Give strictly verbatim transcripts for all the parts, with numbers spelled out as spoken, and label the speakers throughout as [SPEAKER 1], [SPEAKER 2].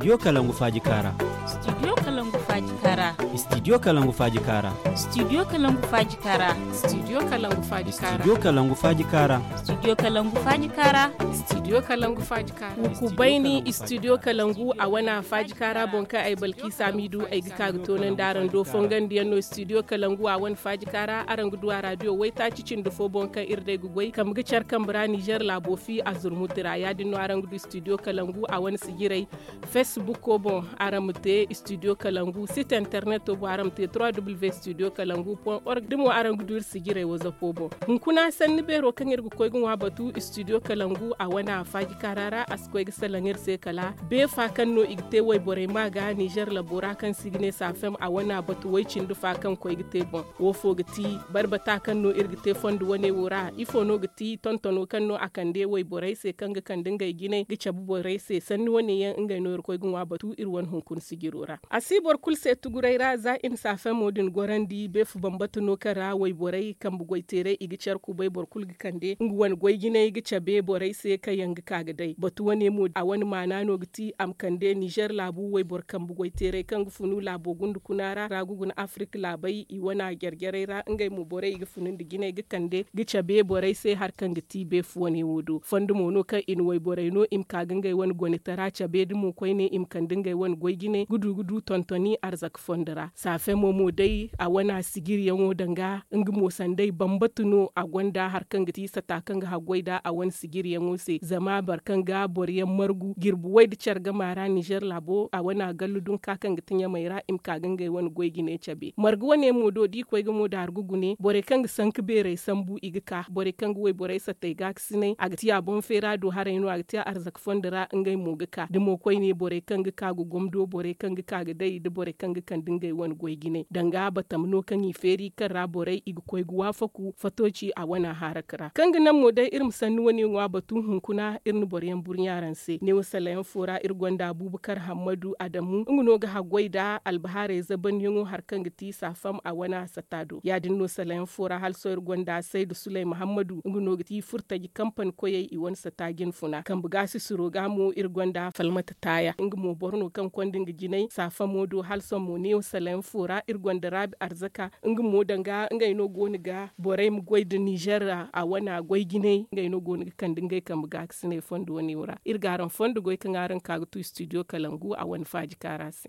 [SPEAKER 1] Studio Kalangu Faji Kara.
[SPEAKER 2] Studio Kalangu Faji Kara.
[SPEAKER 1] Studio Kalangu Faji Kara.
[SPEAKER 2] Studio Kalangu Faji Kara.
[SPEAKER 3] Studio Kalangu Faji Kara.
[SPEAKER 1] Studio Kalangu Faji Kara.
[SPEAKER 2] Studio Kalangu Faji Kara.
[SPEAKER 3] Studio Kalangu Faji Kara. Ku baini Studio Kalangu a wana Faji Kara bonka ay balki samidu ay gika tonan daran do fongan diano Studio Kalangu a wan Faji Kara arangu duwa radio wai ta cicin do fo bonka irde gugoi kam gicar kambra Niger labofi azurmutira ya dinno arangu du Studio Kalangu a wan sigirai Facebook ko bon aramute Studio Kalangu site internet to bo aramte w w w point studio kalangu point org dimo arangu dur sigirai waza pobo hun kuna sanni bero kan irgu koygun wa batu Studio Kalangu a wana Faji Karara askoy gisalangir se kala be fa kan no igte way bore maga Niger labora kan signe safem a wana batu way cindu fa kan koy gite bon wo fogati barbata kan no irgite fondu wane wora ifo no gati tontono kan no akande way bore se kan ga kan dinga gine gicha bu bore se sanni wane yan inga no koygun wa batu irwan hunkun sigirora asibor kulse tuguraira za in safem modin gorandi be fu bambatu no kara way bore kan bu goitere igichar ku bay bor kulgi kande ngwan goy gine gicha be bore se kayan kaga dai batu wane mu a wani mana no giti am kande Niger labu wai bor kan bugoi tere kan gufunu labo gundu kunara ragugun Afrika labai i wana gergere ra ngai mu bore i gufunun digine gi kande gicha be bore sai har kan giti be fu wani wudu fondu mo no kan in wai bore no im kaga ngai wani goni taracha be dumu koi ne im kan dingai wani goi gine gudu gudu tontoni arzak fondara safe mo mo dai a wana sigiri yango danga ngi mo sandai bambatu no a gwanda har kan giti sata kan ga hagwaida a wani sigiri yango se zama barkan ga boriyan margu girbu wai da carga mara Niger labo a wana galludun kakan gitin ya mai ra'im ka gangai wani goigi ne cabe margu wane mu do di koy ga mu da argugu ne bore kan sank bere sambu igika bore kan wai bore sa tai ga sine agtiya bon fera do hare no agtiya arzak fondara ngai mu gika da mo koy ne bore kan ga kagu gomdo bore kan ga kaga dai da bore kan ga kan dingai wani goigi ne danga batam no kan yi feri kan ra bore igi koy guwa faku fatoci a wana harakara kan ga nan mu dai irin sannu wani wa batun hunkuna irin boryan burnyaran se ne wasalayan fora irgonda Abubakar Hamadu Adamu nguno ga hagwaida albahare zaban yungu harkan giti safam a wana satado ya dinno salayan fora halso irgonda sai da Sulai Muhammadu nguno giti furta gi kampan koyai i won satagin funa kan bugasi suroga mu irgonda falmata taya ngumo borno kan kondin gijinai safamodo halso mu ne wasalayan fora irgonda Rabi Arzaka ngumo danga ngai no goni ga borai mu goida Niger a wana goigine ngai no goni kan dingai kan bugasi ne fondo wani wura irgaran fondo goy kan aran kaga tu Studio Kalangu a wani Faji Karasi.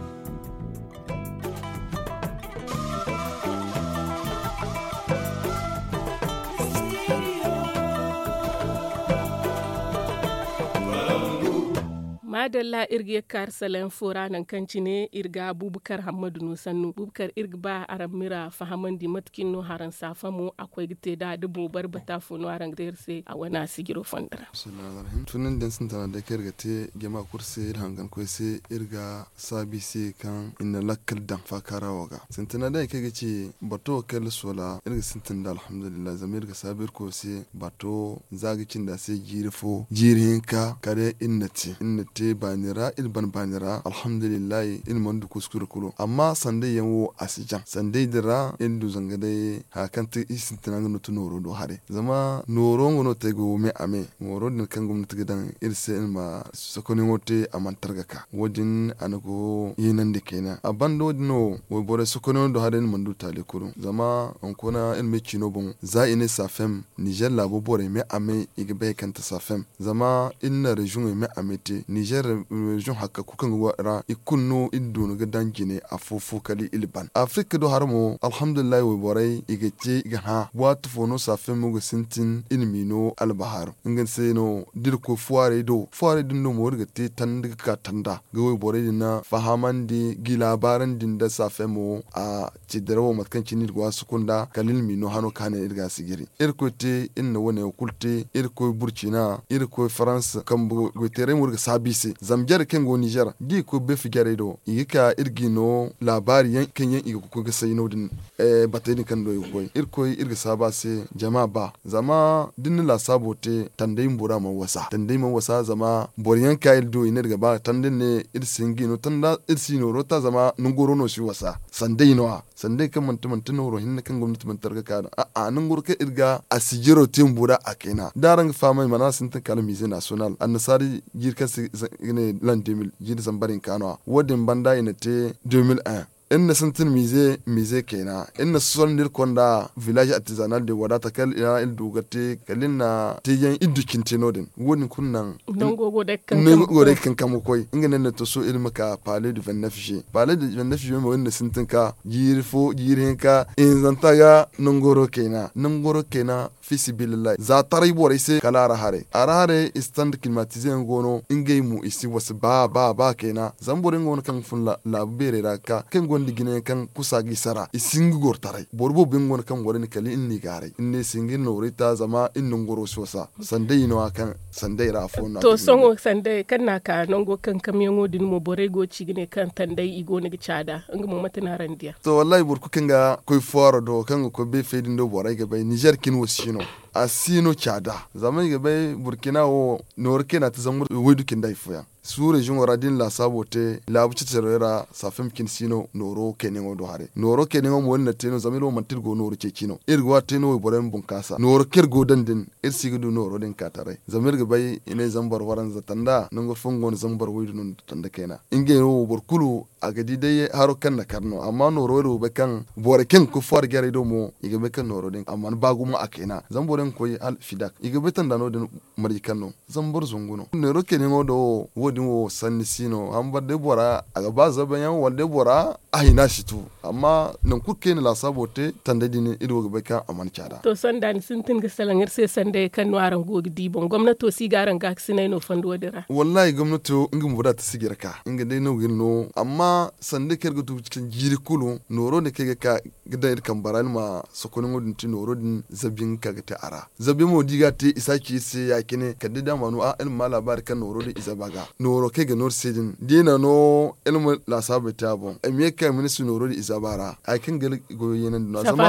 [SPEAKER 3] madalla irge kar salen fora nan kanci ne irga Abubakar Hamadu Nusannu Abubakar irga ba aram mira fahamandi matkin no haran safamu akwai gite da dubo barbata fono aran derse a wana sigiro fondara
[SPEAKER 4] tunan den sun tana da kirga te gema kurse hangan ko se irga sabi se kan inna lakkal dan fakara waga sun tana da kege ce bato kel sola irga sun tana alhamdulillah zamir ga sabir ko se bato zagicin da se jirfo jirinka kare innati innati banira ilban banira alhamdulillah ilman du kuskure kulo amma sande yanwo asijan sande dira indu zangade hakanta isin tananga no tunoro do hare zama noro ngono tego me ame moro din kan gumnati gidan irse ilma sokoni wote amantarga ka wodin anago yinande kenan abando dino wo bore sokoni do hare mandu tale kulo zama on kona ilme chino bon za ine safem Niger labo bore me ame igbe kanta safem zama inna region me amete Niger region hakka kukan wara ikunno iddu ga dangine afufu kali ilban Afrika do harmo alhamdulillah we borai igece ga ha watu fono safem mugo sintin ilmino albahar ngan seno dirko fuare do fuare din no morga te tan daga ka tanda ga we borai na fahamandi gilabaran din da safemo a cidarawo matkanci ni gwa sukunda kalil mino hano kana irga sigiri irko te inna wone kulte irko burkina irko france kambo gotere murga sabisi zamjar kengo Niger di ko be figare do yika irgino labari yan kenyen igo ko ga sayno din eh batani kan do yoy irko irga saba se jama'a ba zama din la sabote tandai mbura ma wasa tandai ma wasa zama boryan kail do ina daga ba tandin ne irsingino tanda irsino rota zama nungoro no shi wasa sandai no sandai kan man tuman tunoro hinna kan gwamnati man targa ka a a nungoro ka irga asigiro timbura akena darang famai manasin ta kalmi national annasari girka ine lan deux mille jiri zambarin kano wadin banda ina te deux mille un inna santin mize mize kena inna sol nir konda village artisanal de wadata kal ina il dugate kalina tiyan iddu kintinodin woni kunnan
[SPEAKER 3] nongo de kan
[SPEAKER 4] nongo de kan kam koy ingene ne to so ilma ka parler du vingt-neuf juillet parler du vingt-neuf juillet mo inna santin ka yiri fo yiri ka in zantaga nongoro kena nongoro kena fisibillah za tarai bore se kala rahare arahare stand climatisé ngono ingey mu isi was ba ba ba kena zambore ngono kan funla la bere raka ken gondi gine kan kusagi sara isingu gor tarai borbo bengon kan gore ni kali inni gare inni singin no rita zama innu ngoro sosa sandai no akan sandai ra fona
[SPEAKER 3] to songo sandai kan naka nongo kan kamyengo din mo bore go cigine kan tandai igo ni chada ngamo matana randiya
[SPEAKER 4] to wallahi burku kanga koy foro do kan ko be fedin do bore ga bay Niger kin wosino a sino chada zaman ga bay Burkina o norkena ta zamur wedu kin dai fuya su region oradin la sabote la buci terera sa fem kin sino noro keningo do hare noro keningo mo wonna teno zamiro mantir go noro cekino irgo teno boren bunkasa noro kergo dandin ir sigudu noro den katare zamir ga bay ine zambar waran zatanda nango fongo zambar wedu non tanda kena inge no borkulu agadi dai haro kan na karno amma noro ro be kan bore ken ku for gare do mo iga be kan noro den amma bagu mo akena zamboren koy al fidak iga be tan dano den mari kanno zambor zunguno noro keningo do wodin wo sanni sino amba de bora aga baza bayan walde bora ahina shitu amma nan kukke ni la sabote tande dini ido ga beka aman cada
[SPEAKER 3] to sanda ni sintin ga salangir sai sande kan waran gogi dibon gwamnato si garan ga sinai no fando dira
[SPEAKER 4] wallahi gwamnato inga mu da ta sigira ka inga dai no ginno amma sande kerga tu cikin jiri kulu noro ne kege ka gida ir kambaran ma sokonin godin ti noro din zabin ka ga ta ara zabin mo diga te isaki se yakine kadida manu a ilma labar kan noro da izabaga noro ke ga nor sedin dina no ilmu la sabata bon emiye ka ministry noro da izabara a kin gal go yenan no zama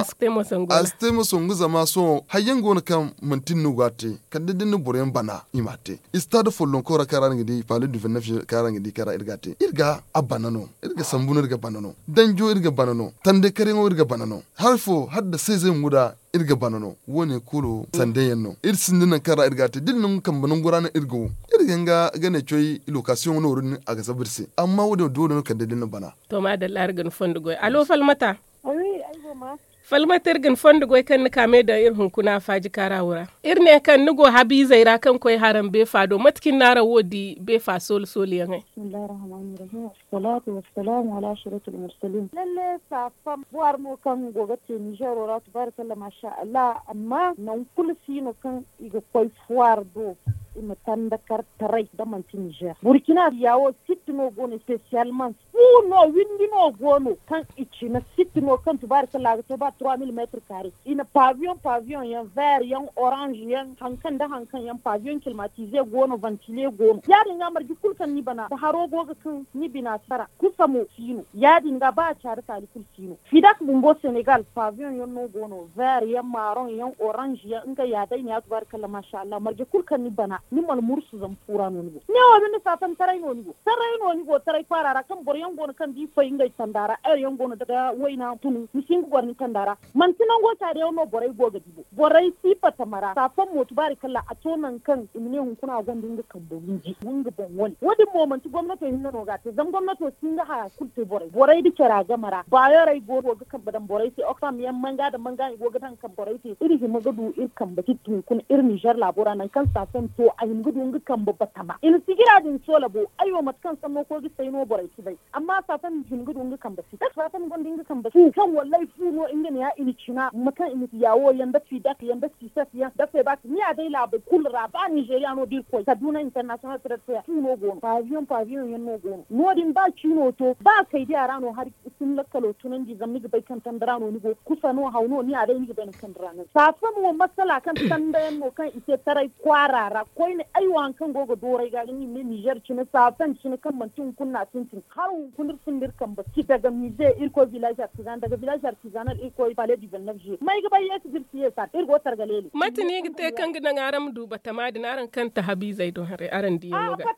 [SPEAKER 4] aste mo songu zama so hayyan go kan mantin no gate kadida no boren bana imate istade follon ko rakara ngidi parler du vingt-neuf kara ngidi kara irgate irga abanano irga sambuna irga banano danjo irga banano tande kare ngo irga banano harfo hadda seize muda irga banano wone kuro sande yanno irsindina kara irgate dinnin kan banan gurana irgo irga nga gane choy location no run aga sabirse amma wodo dodo no kande dinna bana
[SPEAKER 3] to ma da largan fondo goy alo falmata
[SPEAKER 5] ayi aigo ma
[SPEAKER 3] falmatar gan fondo goy kan kame da irhun kuna faji karawura irne kan nugo habi zaira kan koy haram be fado matkin nara wodi be fa sol sol yan
[SPEAKER 5] bismillahir rahmanir rahim salatu wassalamu ala ashrafil mursalin lalle safam buar mo kan goga te Niger ora tabarakallah masha Allah amma nan kulsi no kan iga koy fuar do ina tanda kartarai da manti Niger Burkina yawo sitno gono spécialement funo windino gono kan ichina sitno kan tabarakallah to ba trois mille mètres carrés ina pavillon pavillon yan vert yan orange yan hankan da hankan yan pavillon climatisé gono ventilé gono yadin ga marji kulkan ni bana da haro goga kan ni bina sara kusa mo sino yadin ga ba char kali kul sino fidak bumbo Senegal pavillon yan no gono vert yan marron yan orange yan inga yadai ni tabarakallah masha Allah marji kulkan ni bana ni mal mursu zam fura no ni ne wa bin safan tarai no ni tarai no ni go tarai farara kan bor yan gono kan di fa inga tandara er yan gono daga waina tunu ni singu gorni tandara man tinan go tare no borai go gadibo borai sifa tamara safan motu barikalla a tonan kan imne hun kuna gondin ga kan bowinji mun ga bon wani wadi moment gwamnati hin no ga te zam gwamnati sun ga ha kulte borai borai di kira ga mara ba yarai go go ga kan badan borai sai okam yan manga da manga go ga tan kan borai sai iri hi magadu ir kan bakitun kun ir Niger labora nan kan safan to ayin gudu ga kan babba tama in sigira din sola bo ayo mat kan san ko gi sai no borai sai bai amma safan hin gudu ga kan basi safan gondin ga kan basi kan wallahi fu no inga ne ya ini cina matan ini yawo yanda fi dak yanda fi safiya da fe ba ni a dai la ba kulra ba Nigeria no dir ko Kaduna International Trade Fair no gono pavillon pavillon yan no gono no din ba cino to ba kai da rano har sun lakkalo tunan di zamni ga bai kan tandarano ni go kusa no hauno ni a dai ni ga bai kan tandarano safan mu masala kan tandayan mo kan ise tarai kwarara koi ne aiwan kan gogo dorai ga ni ne Niger cina safan cina kan mantin kunna tintin har kunir sindir kan ba ki daga mize irko village artisan daga village artisanal irko palais du vingt-neuf juillet mai ga bai yesi dirti yesa irgo targaleli
[SPEAKER 3] matini gite kan gidan aram duba tamadi naran kanta habi zai don hare aran diyo
[SPEAKER 5] a
[SPEAKER 3] ga
[SPEAKER 5] fatama o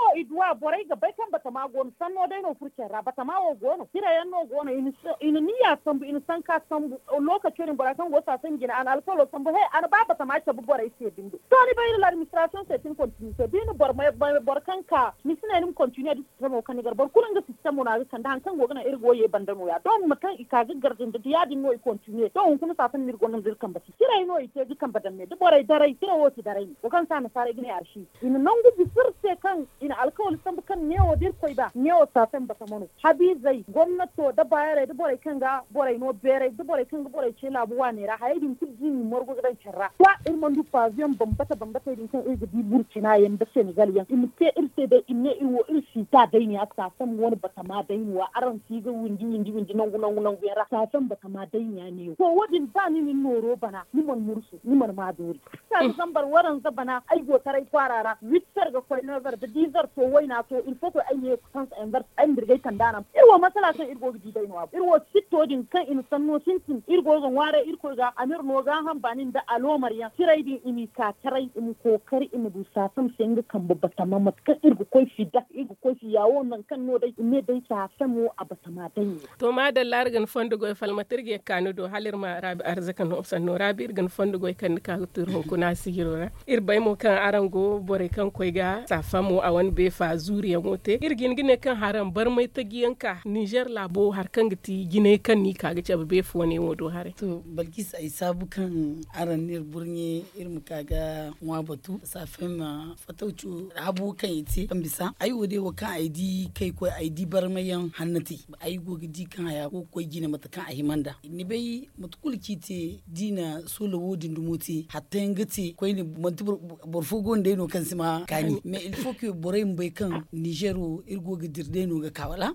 [SPEAKER 5] idwa borai ga bai kan bata ma gono sanno dai no furke ra bata ma wo gono tira yan no gono in in niya sambu in san ka sambu lokacin bora kan go sa san gina an alkolo sambu he an ba bata ma ta bu borai sai bindu to ni bai l'administration c'est une continuité bin bor mai bor kan ka ni sina nim continue di samo kan gar bor kulan ga system na kan dan kan go gana irgo ye bandano ya don mutan ika ga gardin da ya din no continue to kun sa san mirgo nan zirkan ba tira no ite kan badan me da borai darai tira woti darai ko kan sa na fara gine arshi in nan gu bisirse kan in alkawal sambu kan ne o dir koi ba ne o sa san bata mono habizai gwamnato da bayare da borai kan ga borai no bere da borai kan ga borai ce labuwa ne ra haidin kujin morgo gidan charra wa irman du pavion bambata bambata din kan irga di burkina yan da Senegal yan in te irse da inne iwo irsi ta dai ne aka san wani bata ma dai wa aran si ga windi windi windi nan gunan gunan gera ta san bata ma dai ne ko wadin ba ni min noro bana ni man mursu ni man ma dori sai zambar waran zabana ai go tarai kwarara witsar ga kwai nazar da dizar to waina to il faut ko ai ne kan san bar ai dirgai kan dana irwo masala kan irgo gidi dai no irwo sittodin kan in sanno sintin irgo zan ware irko ga amir no ga han banin da alomar ya tirai din imi ka tarai im kokari im du safam senga kan babbata mamat kan irgo koi fida irgo koi yawo nan kan no dai me dai safamu abata ma dai
[SPEAKER 3] to ma da largan fondo go falmatirge kanu do halir ma rabi arzakan opsan no rabi irgan fondo go kan ka turhon kuna sigirora irbay mo kan arango bore kan koi ga safamu a wani be fa zuriya mote irgin gine kan haram bar mai ta giyanka Niger labo har kan giti gine kan ni kaga ce be fo ne wodo hare
[SPEAKER 6] to balkis ai sabu kan aran nir burnye irmu kaga wa batu safin ma fataucu abu kan yiti kan bisa ai wode wa kan aidi kai ko aidi bar mai yan hannati ai go gidi kan haya ko koi gine mata kan ahimanda ni bai mutkul kite dina solo wodin dumuti hatta ngati koi ni mantubur borfo gonde no kan sima kani mais il faut que boray mbay kan Nigeru irgo gidirde no ga kawala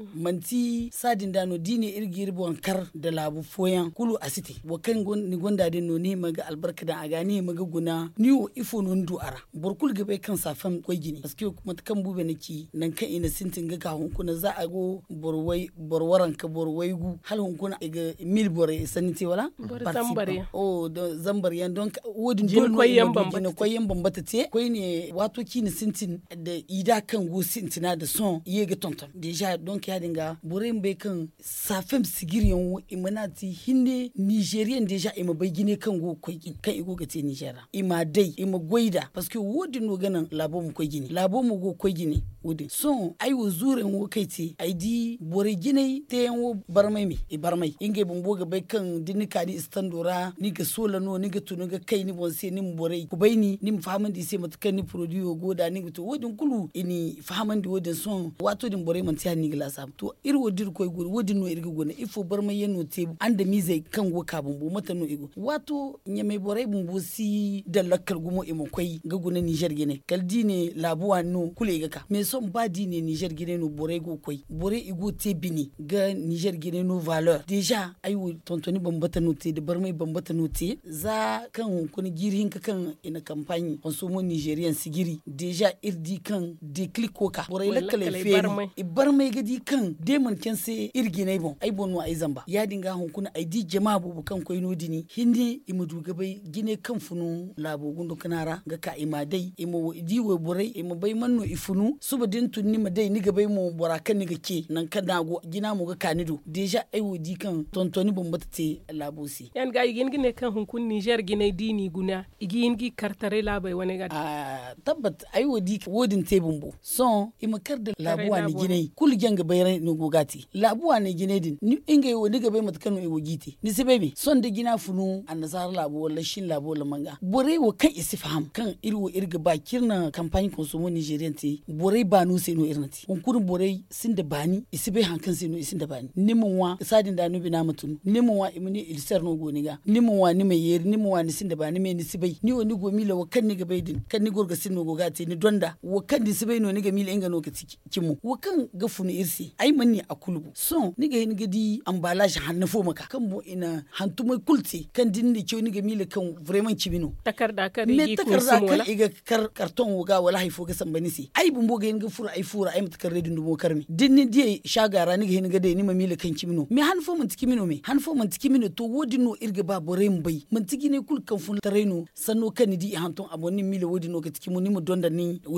[SPEAKER 6] manti sadin dano dine irgi irbo kar da labu foyan kulu asiti wa kan gon ni gonda de no ne maga albarka da agani maga guna ni o ifo non du ara borkul ga bai kan safan koi gini parce que kuma kan bube naki nan kan ina sintin ga kawun kuna za a go borwai borwaran ka borwai gu halun kuna ga mil bore sanite wala
[SPEAKER 3] zambare
[SPEAKER 6] oh zambare yan donc wodin
[SPEAKER 3] dol koyen bambata
[SPEAKER 6] koyen bambata te koi ne wato kini sintin da ida kan go sintina da son iye ga tonton deja donc ya dinga burin bai kan safem sigiriyan wo imanati hinde Nigerian deja ima bai gine kan go koi gin kan igo ga te Nigeria ima dai ima goida parce que wodin no ganan labo mu koi gini labo mu go koi gini wodin son ai wo zuren wo kai te ai di bore gine te wo barmai mi e barmai inge bumbo ga bai kan dinika di standora ni ga sola no ni ga tunu ga kai ni bon se ni bore ku bai ni ni fahaman di se matakan ni produit goda ni to wodin kulu ini fahaman di wodin son wato din bore man tiya ni glasa to ir wodir koy gor wodin no irga gona ifo barmai yano te anda mi zai kan go ka bumbo mata no igo wato nyame bore bumbo si da lakkal gumo e mon koy ga gona Niger gene kal dine labuwa no kule ga ka me son ba dine Niger gene no bore go koy bore igo te bini ga Niger gene no valeur déjà ay wo tontoni bambata no te de barmai bambata no te za kan kun girin ka kan ina campagne consomo Nigerian sigiri déjà irdi kan déclic ko ka bore lakkale fe i barmai gadi kan demon kense irgi nay bon ay bonno ay zamba ya dinga hon kuna ay di jama'a bu kan koy no dini hindi imudu gabai gine kan funu labo gundo kanara ga ka ima dai imu di we bore imu bai manno ifunu suba din tunni ma dai ni gabai mu bora kan ni gake nan kan dago gina mu ga kanido déjà ay wodi kan tontoni bombata te labosi
[SPEAKER 3] yan ga igin gine kan hunkun Niger gine dini guna igin gi kartare labai wani ga
[SPEAKER 6] ah tabbat ay wodi wodin te bumbo son ima kar da labuwa ni gine kul janga bayran no gogati labuwa ne gine din ni inga yo ni gabai matkanu e wogiti ni sebebe son da gina funu annasar labo wala shin labo la manga bore wo kan isifham kan irwo irga ba kirna campagne consomo Nigerian te bore ba no se no irnati on kurun bore sin da bani isibe hankan se no isin da bani nimun wa sadin da no bina mutun nimun wa imni ilsar no goniga nimun wa ni mai yeri nimun wa ni sin da bani me ni sibai ni woni go mila wa kan ni gabai din kan ni gorga sin no gogati ni donda wa kan ni sibai no ni ga mila inga no ka kimu wa kan ga funu irsi ai manni a kulbu so ni ga ni gadi emballage hannu fo maka kan bo ina hantumai kulti kan din ni ke ni ga mila kan vraiment kibino
[SPEAKER 3] takarda kan
[SPEAKER 6] yi kursun wala iga kar karton wuga wala haifo ga sambani si ai bumbo ga ga fura ai fura ai mutakar redin dumo karmi din ni die shagara ni ga ni ga dai ni ma mila kan kibino me hanfo mun tikimino me hanfo mun tikimino to wodi no irga ba bore mbai mun tikine kul kan fun tareno sanno kan di hanton abonni mila wodi no ga tikimo ni mu donda ni ni wana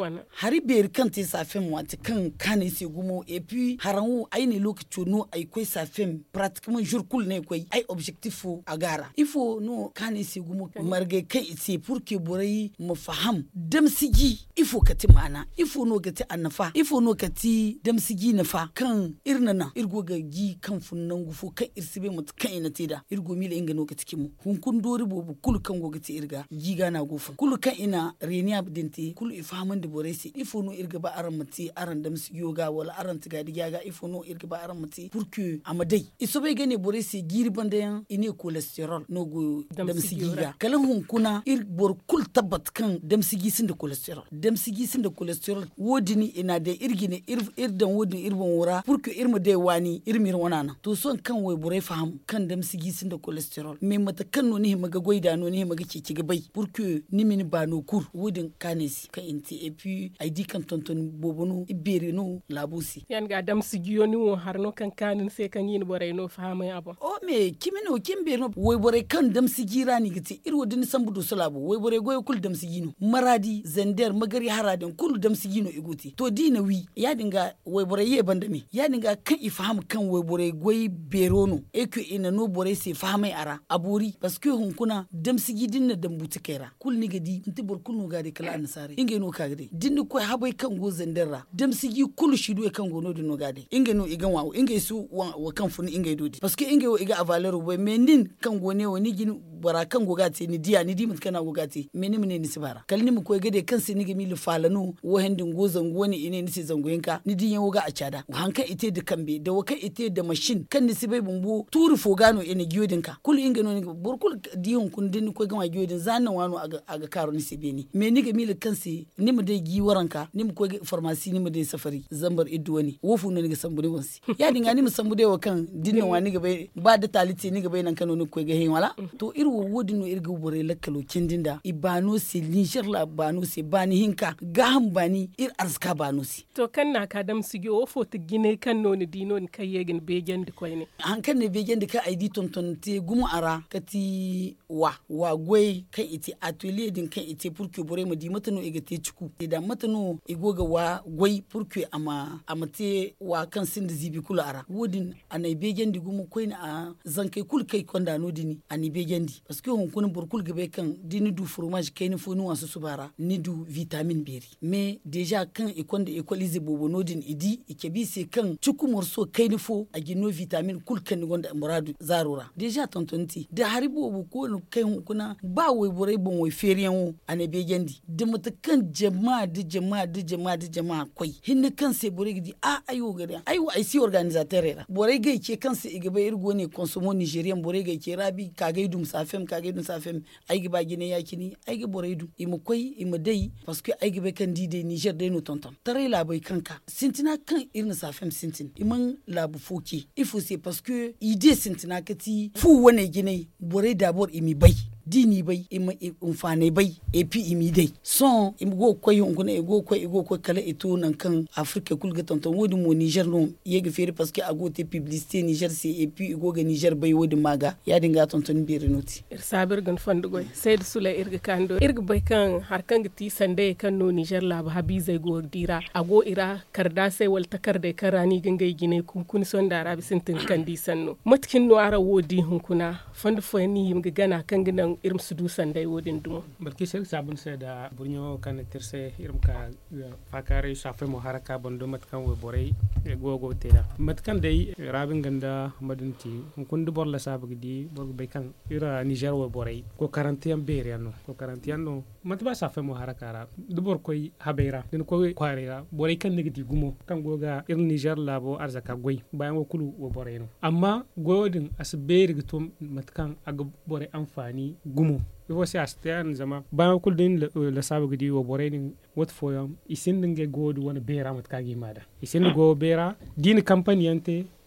[SPEAKER 3] wana
[SPEAKER 6] hari ber kan te safem wati kan kane se gumo et puis haranwo ay ne lokaci no ay koy safem pratiquement jour kul ne koy ay objectif agara il faut no kane se gumo marge kai ite pour que borai mu faham damsigi il faut kati mana il faut no gati annafa il faut no kati damsigi nafa kan irna na irgo ga gi kan funnan gufo kan irsibe mut kan ina teda irgo mila inga no gati kimu hun kun dori bobu kul kan go gati irga giga na gufa kul kan ina reniya dinti kul ifahaman da borai se il faut no irga ba aran muti aran damsigi yoga wala aran tiga diga ga il faut no irga ba aran muti pour que amadai iso bai gane borai se giri bandayan ine cholesterol no go damsigi ga kalan hun kuna ir bor kul tabbat kan damsigi sin da cholesterol damsigi sin da cholesterol wodini ina da irgine ir irdan wodin irbon wura pour que irma dai wani irmir wanana to son kan wai borai faham kan damsigi sin da cholesterol me mata kan no ni maga goida no ni maga ceci ga bai pour que ni min ba no kur wodin kanesi kan inti et puis ay di kan tonton bobono ibere no labusi
[SPEAKER 3] yan ga damsigi yoni wo harno kan kanin sai kan yin borai no fahama abo
[SPEAKER 6] o me kimino kimbe no wai borai kan damsigi rani gite ir wodin sambudo salabo wai borai goyo kul damsigi no maradi zender magari haradin kul damsigi no igoti to dina wi ya dinga wai borai ye bandami ya dinga kan ifaham kan wai borai goyi berono e que ina no borai se fahamai ara aburi parce que hun kuna damsigi dinna dambuti kaira kul ni gadi inti bor kul no gade kala ansare inge no kagade dinni ko habai kan go zendera damsigi kul shidu e kan go no dino gade inge no igan wawo inge su wa kan funi inge dodi parce que inge wo iga avalero boy menin kan go ne woni gin bara kan go gati ni dia ni di mut kana go gati meni mene ni sibara kalni mu ko gade kan se ni gami falanu wo hendin go zango ni ine ni se zango yinka ni di yan woga a cada hanka ite da kambe da waka ite da machine kan ni sibai bumbu turu fogano ene giodin ka kul inge no ni bor kul di hon kun din ko gama giodin zanan wano aga aga karo ni sibeni me ni gami kan se ni mu dai gi waranka ni mu ko pharmacy ni mu dai safari zambar idduwani wofu no ni ga sambudi wonsi ya dinga ni mu sambude wa kan dinna wani ga bai ba da taliti ni ga bai nan kano ni ko ga hen wala to irwo wodi no irga bore lakkalo kindinda ibano se linshir la bano se bani hinka gaham bani ir arska bano si
[SPEAKER 3] to kan na ka dam sigi wo foto gine kan no ni dino ni kay yegin begen di koyne
[SPEAKER 6] han kan ne begen di ka id tonton te gumu ara kati wa wa goy kan iti atelier din kan iti pour que bore mo di matano e gate ciku da matano e goga wa goy pour que ama amate wa kan sindi zibi kula ara wodin anai begen di gumu koyna a zankai kul kai konda no dini ani begen di parce que on connaît burkul gabe kan dini du fromage kai ni fonu wasu subara ni du vitamine beri mais déjà kan e konde e kolize bobo nodin idi ike bi se kan ciku morso kai ni fo a gino vitamine kul kan gonda muradu zarura déjà tontonti da haribo bu ko no kai kuna ba wai borai bon wai feriyan wo ane begendi de mata kan jama'a de jama'a de jama'a de jama'a koi hinne kan se borai gidi a ayo gade ayo ai si organisateur era borai ga ke kan se igabe irgo ne consomo nigerian borai ga ke rabi kage dum safem kage dum safem ai ga bagine yakini ai ga borai dum imu koi imu dai parce que ai ga be kan dide Niger dai no tonton tare la bai kanka sintina kan irin safem sintin iman labu foki ifo c'est parce que idée sintina kati fu wane gine borai dabor imi bai dini bai ima umfane bai epi imi dai son im go koy ngune e go koy e go koy kala eto nan kan Afrique kulga tonton wodi mo Niger no yega fere parce que agote publicité Niger c'est et puis go ga Niger bai wodi maga ya dinga tonton bere noti
[SPEAKER 3] ir sabir gan fandugo Said Sule irga kando irga bai kan har kan gati sande kan no Niger la ba habize go dira ago ira karda sai wal takarde karani gangay gine kun kun son da arabi sintin kan di sanno matkin no ara wodi hunkuna fandu fo ni yimga gana kan ginan irim sudu sandai wodin dumo
[SPEAKER 7] barki sel sabun se da burnyo kan tirse irim ka fakare shafe mo haraka bondo matkan we borey gogo teda matkan dai rabin ganda madunti kun du borla sabu di borgo be kan ira Niger we borey ko quarantaine bere no ko quarantaine no matba shafe mo haraka ra du bor koy habeira din ko kwarira borey kan negati gumo kan goga ir Niger labo arzaka goy bayan wo kulu wo borey no amma godin asbere gito matkan aga borey amfani gumo ifo si astian zama ba kul din la sabu gidi wo borenin wat foyam isin dinge godu wona bera mat kagi mada isin go bera din company ante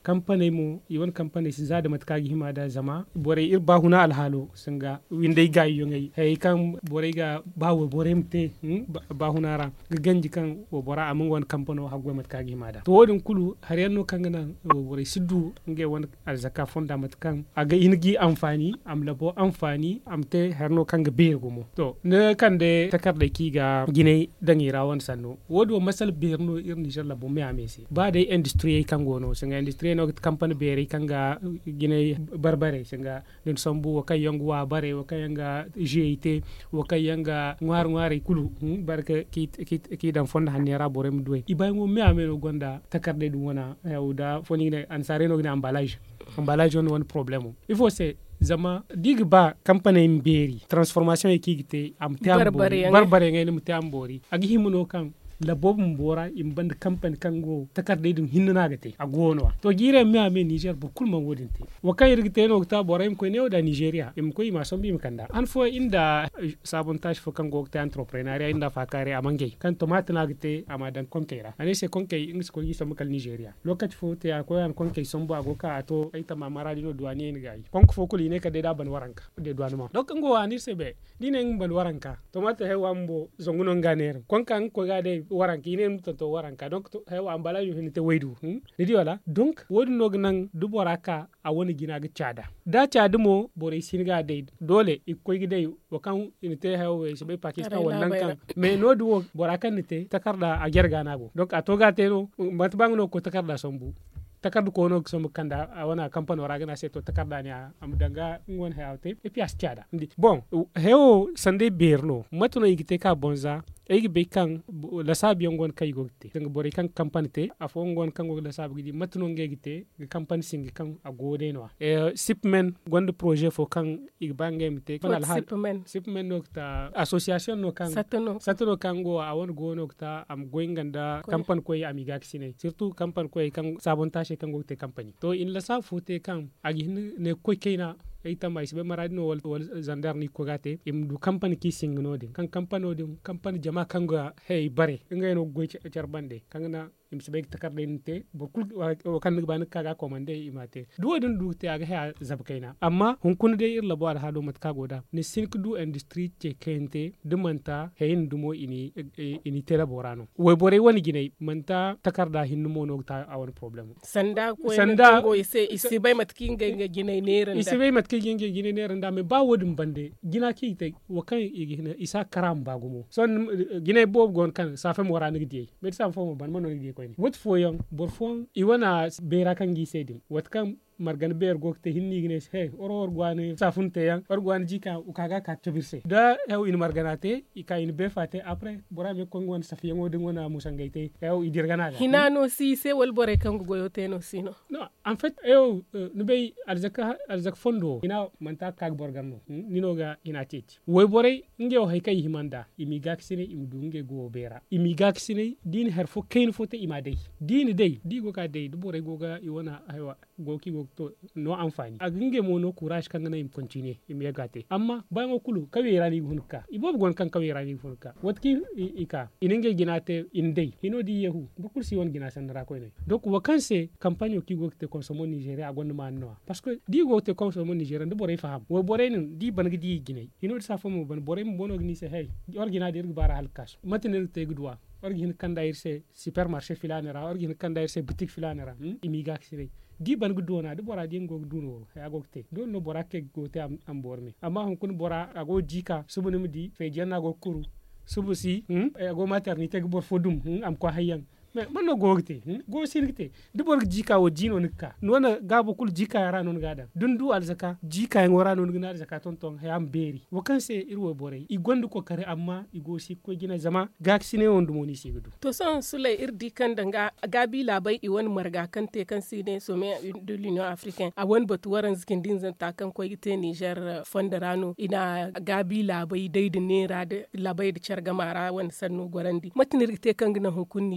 [SPEAKER 7] company mu iwan company si zada matka gi hima da zama bore ir ba huna alhalo singa windai ga yongai hay kan bore ga ba wo bore mte ba huna ra ganji kan wo bora amun won company hagwe matka gi hima da to wodin kulu har yanno kan nan wo bore siddu nge won arzaka fonda matkan aga ingi amfani am labo amfani amte harno kan ga be gumo to ne kan de takarda ki ga gine dangi rawan sanno wodo masal berno ir Niger labo me amesi ba dai industry kan gono singa industry no company bere kan ga gine barbare singa den sombu wa kay yong wa bare wa kay nga G I T wa kay nga ngwar ngwar kulu hmm, barka ki ki ki dan fonda hanera borem duwe ibay mo me ameno gonda takarde dum wona yawda foni ne ansare no gina emballage emballage on one problème il faut c'est zama dig ba company mberi transformation ekigite am tambo barbare ngene mutambori agi himuno kan la bobu mbora imband company kango takarde dum hinna gate agono to gire mi ame Niger bu kulma wodinte wakay rigite no ta bora im ko ne da Nigeria im ko ma sombi mi kanda an fo inda sabontage fo kango ta entrepreneuria inda fakare amange kan tomate na gate amadan konkera ani se konke ingis ko yi samakal Nigeria lokat fo te ko an konke sombo agoka ato ay tama maradi no douanier ni gay konko fo kuli ne ka de da ban waranka de douanement donc ngo ani sebe dine ban waranka tomate he wambo zonguno nganer konka ko gade waranki ne mutanto waranka donc hewa ambala yo hinite waydu hmm? Didi wala donc wodi nog nan du boraka a woni gina ga cada da cada mo bore singa de dole ikoy gide wakan inite hewa se be Pakistan wannan kan me no du boraka nite takarda a gerga nago donc a toga teno matbang no ko takarda sombu takardu ko no som kanda a wana company wara gana seto takarda ni am danga ngon hewte e pias cada bon hewo sande berno matuno yigite ka bonza egi be kan la sabi ngon kay gogte nga bore kan company te afo ngon kan go la sabi di matuno ngegite ga company singi kan agode no e sipmen gonde projet fo kan igbange mte kan al sipmen sipmen no ta association no kan satono satono kan go awon go no ta am goinganda company ko amiga kisine surtout company ko kan sabontage kan go te company to in la sa fote kan agi ne ko keina ita mai sibe maradi no wal zandar ni ko gate im du company ki singno de kan company o de company jama kan ga hey bare ngay no go charbande kan na im sibe takarde nte bokul o kan ga ban kaga komande imate du odun du te aga ha zabkaina amma hun kun de ir labo al hado mat kago da ni sink du industry che kente de manta hein du mo ini ini tela borano we bore woni ginay manta takarda hinno mo no ta awon problem
[SPEAKER 3] sanda ko sanda go ise ise bay mat kinga ginay neran
[SPEAKER 7] ise bay mat ke yenge gine ne randa me ba wodum bande gina ki te wakan igina isa karam bagumo son gine bob gon kan sa fam wara ngi di me sa fam ban man ngi ko ni wot fo yon bor fon iwana bera kan gi sedim wat kan margan ber gokte hinni gine he oror gwani safunte yang or gwani jika ukaga ka tobirse da hew in marganate ika in be fate après borame ko ngon safiya ngode ngona musangayte hew idir ganaga
[SPEAKER 3] hinano si se wol bore kan goyote no sino
[SPEAKER 7] no en fait hew no be arzaka arzak fondo ina manta kag borganno nino ga ina titi woy bore ngew hay kay himanda imiga kisine imdunge go bera imiga kisine din her fo kain fote ima dey din dey digo ka dey do bore goga iwana aywa goki go to no amfani aginge mo no courage kan na im continue im yagate amma bango kulu kawira ni hunka ibob gon kan kawira ni hunka watki ika ininge ginate indei hino di yehu bukul si won gina sanra ko ne donc wakanse campagne ki gokte consomo Nigeria agon man no parce que di gokte consomo Nigeria de bore faham wo bore nin di ban di gine hino sa famo ban bore mo bono gni se hey orgina dir bara halkas matene te gudwa orgin kanda irse supermarché filanera orgin kanda irse boutique filanera hmm? imiga sire di ban gudona de bora di ngog duno ha gokte do no bora ke gote am, am bormi amma hon kun bora ago jika subunum di fe janna go kuru subusi hmm? ago maternité go bor fodum hmm? am ko hayyan mais man no gogte hmm? go sirgte de bor jika o jino nikka nona gabo kul jika yara non gada dundu alzaka jika ngora non gina alzaka tonton he am beri wakanse irwo bore i gondu ko kare amma i go si ko gina zama gaksine wondu moni sigudu
[SPEAKER 3] to son sulay irdi kan danga gabi labai i won marga kan te kan sine some de l'Union africaine a won batu waran zikin din zan ta kan ko gite Niger fondarano ina gabi labai dai de nera de labai de chargamara won sanno gorandi matinir te kan gina hunkun Niger labo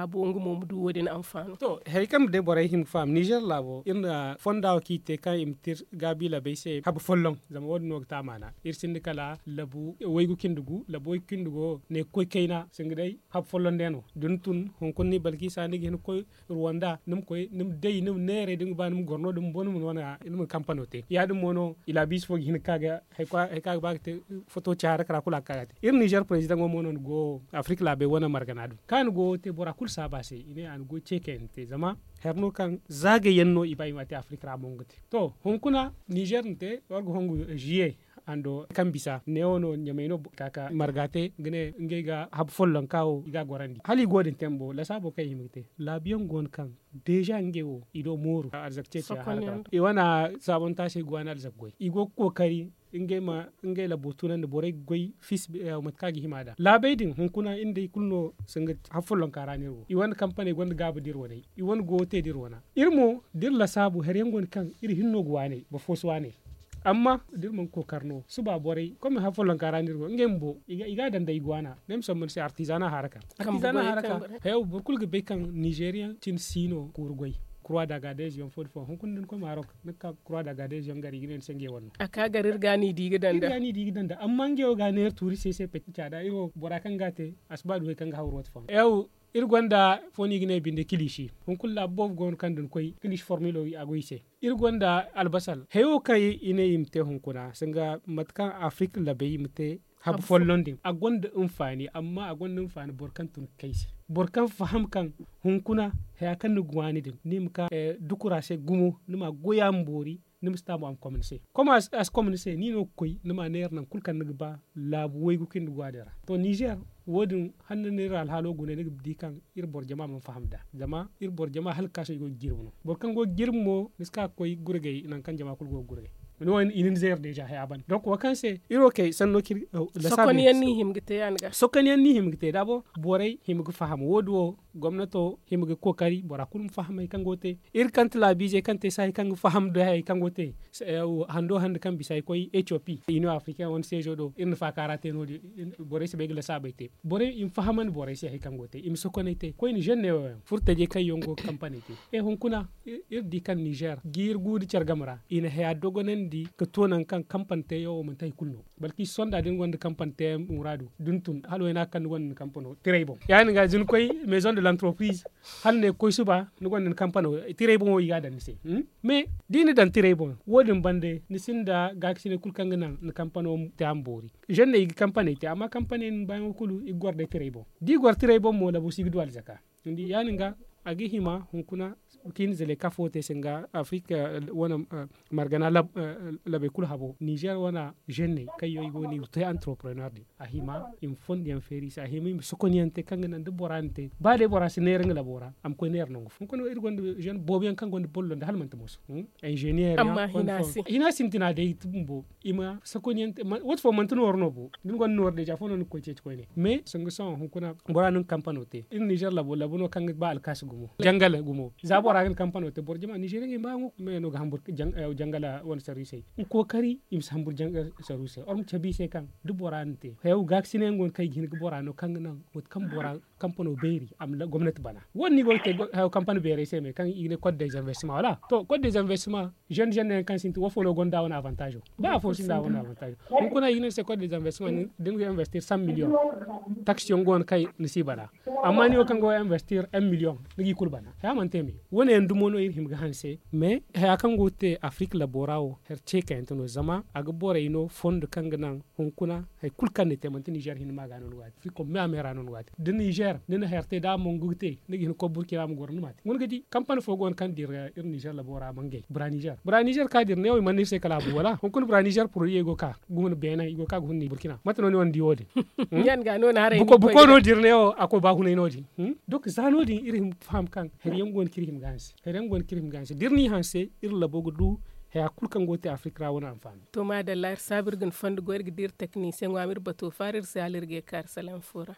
[SPEAKER 3] labo ngumo mu du wodin amfano
[SPEAKER 7] to hay kam de boray him fam Niger labo in fonda ki te kan imtir gabi la bayse hab follong zama wod no tamana ir sindikala labu waygu kindugu labo kindugo ne koy kayna singday hab follon deno duntun hon konni balki sani gen koy Rwanda num koy num dey num nere dum banum gorno dum bonum wona num kampanote ya dum mono ila bis fo hin kaga hay kwa hay kaga bagte photo chara kala kula kaga ir Niger president mo monon go Afrique labe wona marganadu kan go te bora kul sabase ine an go cheken te zama herno kan zage yenno ibay mate Afrique ra mongoti to honkuna Niger nte wargo hongu jier ando kambisa neono nyameno kaka margate gene ngega hab follon kawo iga gorandi hali godin tembo la sabo kay himite la biyon gon kan deja ngewo ido moru arzakce ta harka e wana sabon tashi gwana arzakgoy igo kokari inge ma inge la botunan da borai goy fis matkagi himada la baydin hunkuna inde kulno singa hafolon karaniro i wan company gonda gaba dir wonai i wan gote dir wona irmo dir la sabu her yangon kan ir hinno gwane ba foswane amma dir mon ko karno suba borai comme hafolon karaniro ngembo iga iga danda igwana nem so mon si artisana haraka artisana haraka hew burkul ge be kan Nigerian tin sino kurgoy Croix d'Agadez yon fod fo honkun den ko Maroc nakka Croix d'Agadez yon gari ginen senge wonno
[SPEAKER 3] aka garir gani digi danda
[SPEAKER 7] gani digi danda amma ngewo ganer touri cc petit chada iro borakan gate asbadu he kanga hawrot fo ew ir gonda foni gine binde kilishi honkul la bof gon kandun koy kilish formilo yi agoyse ir gonda albasal heyo kay ine yimte honkuna senga matkan Afrique la be yimte hab follondin a gonda umfani amma a gonda umfani borkan tun kaisi borkan faham kan hunkuna he kan gwani din nimka eh, dukura se gumo nima goya mbori nim stamo am communiquer comment as, as communiquer ni no koy nima ner nan kulkan nigba labu waygu kin gwadera to Niger wodin hanne ne ral halo gune ne di kan ir bor jama man fahamda jama ir bor jama hal kaso go girmo bor kan go girmo niska koy gurgey nan kan jama kul go gurgey no en inin zer deja he aban donc wakanse iro kay sanno kir la sabi
[SPEAKER 3] sokoni yanni himgite yanga
[SPEAKER 7] sokoni yanni himgite dabo boray himgu faham wodo gomnato himgu kokari bora kulum fahamay kangote ir kant la bije kante say kang faham do hay kangote hando hande kan bisay koy Ethiopie ino africain on sejo do in fa karate no boray se begla sabayte boray im fahaman boray se hay kangote im sokonete koy ni jeune furta je kay yongo campagne te e honkuna ir di kan Niger gir gudi chargamara ina hay dogonen di ka tonan kan kampante yo mun tay kulno balki sonda din gonda kampante muradu duntun halwena kan won kampano tirebo yani ga jun koy maison de l'entreprise halne koy suba no gonda kampano tirebo yi ga dan se hmm? mais dini dan tirebo wodin bande ni sinda gaksine kulkanga nan na kampano te ambori jeune yi kampane te ama kampane ban kulu i gorde tirebo di gor tirebo mo la bu sigdu al zaka ndi yani ga agi hima hunkuna kin zele kafote senga Afrique wana uh, margana lab uh, labe kul habo Niger wana jeune kayo igoni te entrepreneur di ahima im fondi en feris ahima im sokoniante kangana de borante bade borase ner ngala bora am ko ner nongo fon kono irgonde jeune bobian kangonde bollo de halmante mos hmm? ingénieur
[SPEAKER 3] amma hinasi
[SPEAKER 7] hinasi mtina de tumbo ima sokoniante wat fo mantuno orno bo dum gon nor deja fo non ko cece ko ne mais songo son hon kuna bora non campanote in Niger labo labo no kang ba al kas gumo jangala gumo zabo ragen campano te borjama Nigeria ngi bangu me no hambur jang, uh, jangala won service ko kari im hambur jang service orm chabi se kan du borante hew gaksine ngon kay gin borano kan nan wot kam bora campano beeri am la gomnati bana wonni go te hew campano beeri se me kan ine code des investissements wala to code des investissements jeune jeune kan sinti wo folo gonda won avantage ba fo sinda won avantage on kona ine se code des investissements dingo investir cent millions taxe ngon kay nisi bana amma ni o kan go investir un million ngi kulbana ya man temi woni en dumono ir himga hanse mais ha kan gote Afrique laborao her cheka enteno zama aga bore ino fond kanganan honkuna hay kulkanne temanti Niger hin magano wati fi ko me amera non wati de Niger dina herte da mon gute ngi ko Burkina mo gorno mati won gadi campagne fo gon kan dir ir Niger labora mangay bra Niger bra Niger ka dir newo man se kala bu wala honkun bra Niger pour yego ka gumun bena yego ka gunni Burkina matano ni won di wodi
[SPEAKER 3] yan ga non hare
[SPEAKER 7] buko buko no dir newo ako ba hunay nodi donc zanodi ir fam kan her yangon kiri gansi heden gon kirim gansi dirni hanse irla bogo du he akul kan gote Afrique rawona amfani
[SPEAKER 3] to ma da lar sabir gun fand go ergi dir technicien wamir bato farir salirge kar salam fura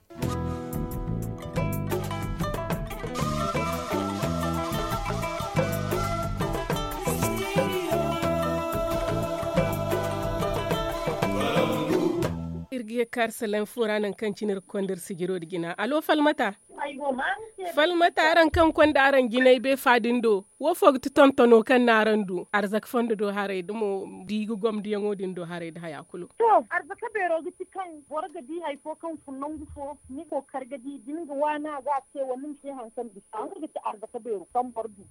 [SPEAKER 3] irgiye karsalen furanan kan cinir kondir sigiro digina alo falmata falmata aran kan konda aran ginai be fadindo wo fogti tontono kan narandu arzak fondo do hare dumo digu gom diyango din do hare da hayakulu
[SPEAKER 5] to arzaka be rogiti kan borga di hay fo kan funnon gufo ni ko kargadi dinga wana ga ce wannan shi hankan bi an ga arzaka be ro kan bordu